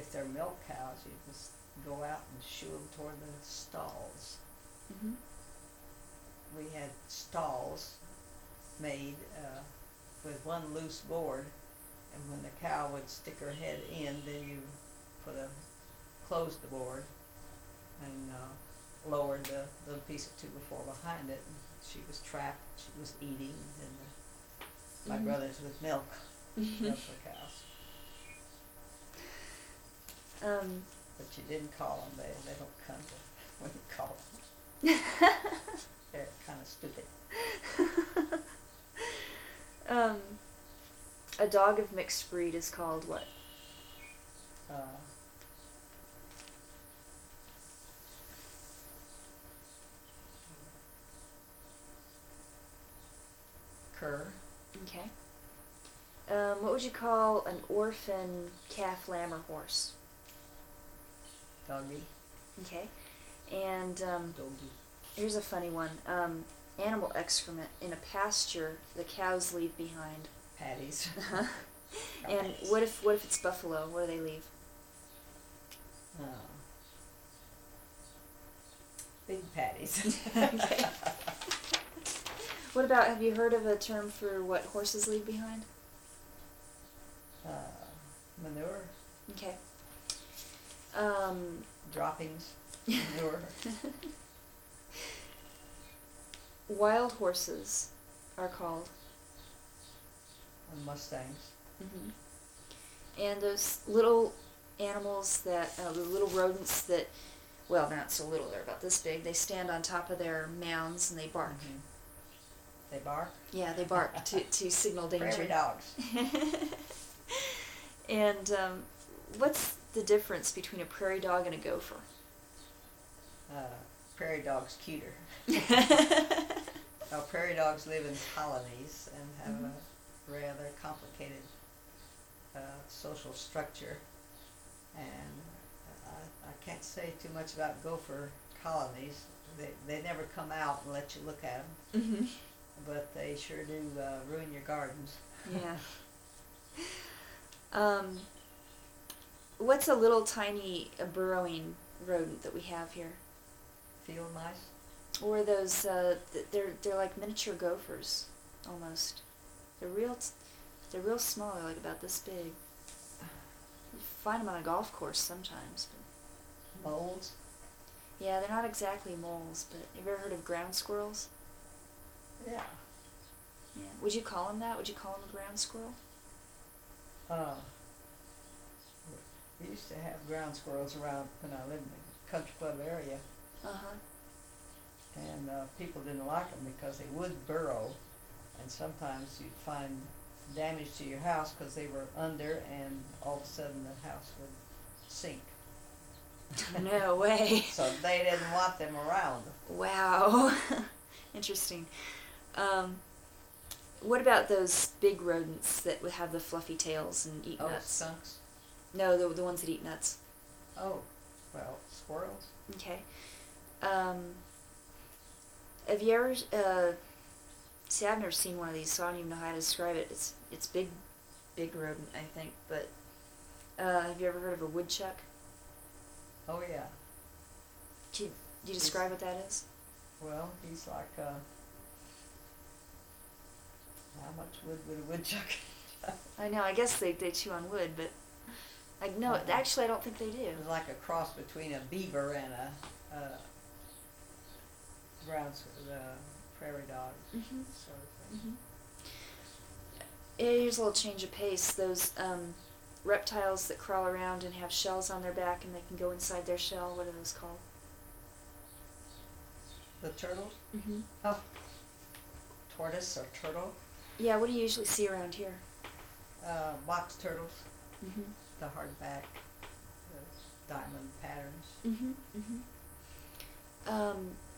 if they're milk cows, you just go out and shoo them toward the stalls. Mhm. We had stalls made with one loose board, and when the cow would stick her head in, then you closed the board and lowered the little piece of 2x4 behind it. And she was trapped. She was eating, and my Mhm. brothers with milk for cows. But you didn't call them. They don't come to when you call them. They're kind of stupid. A dog of mixed breed is called what? Cur. Okay. What would you call an orphan calf, lamb, or horse? Doggy. Okay. And Doggy. here's a funny one. Animal excrement in a pasture, the cows leave behind. Patties. And what if it's buffalo? What do they leave? Big patties. Okay. What about, have you heard of a term for what horses leave behind? Manure. Okay. Droppings. Manure. Wild horses are called. And Mustangs. Mm-hmm. And those little animals that, the little rodents that, well, not so little, they're about this big, they stand on top of their mounds and they bark. Mm-hmm. They bark? Yeah, they bark to signal danger. Prairie dogs. And what's the difference between a prairie dog and a gopher? Prairie dog's cuter. Now, prairie dogs live in colonies and have a rather complicated social structure. And I can't say too much about gopher colonies. They never come out and let you look at them. Mm-hmm. But they sure do ruin your gardens. Yeah. What's a little tiny burrowing rodent that we have here? Field mice? Or those, they're like miniature gophers, almost. They're real small. They're like about this big. You find them on a golf course sometimes. But Moles? yeah, they're not exactly moles, but have you ever heard of ground squirrels? Yeah. Yeah. Would you call them that? Would you call them a ground squirrel? We used to have ground squirrels around when I lived in the country club area. Uh-huh. And people didn't like them because they would burrow, and sometimes you'd find damage to your house because they were under, and all of a sudden the house would sink. No way. So they didn't want them around. Wow. Interesting. What about those big rodents that would have the fluffy tails and eat nuts? Skunks? No, the ones that eat nuts. Oh, well, squirrels? Okay. Have you ever, see, I've never seen one of these, so I don't even know how to describe it. It's big rodent, I think, but, have you ever heard of a woodchuck? Oh, yeah. Can you describe what that is? Well, he's like, how much wood would a woodchuck? I know, I guess they chew on wood, but, no, actually I don't think they do. It's like a cross between a beaver and a prairie dog Mm-hmm. sort of thing. Mm-hmm. Here's a little change of pace. Those reptiles that crawl around and have shells on their back and they can go inside their shell, what are those called? The turtles? Mm-hmm. Oh, tortoise or turtle? Yeah, what do you usually see around here? Box turtles, Mm-hmm. the hardback, the diamond patterns. Mm-hmm. Mm-hmm.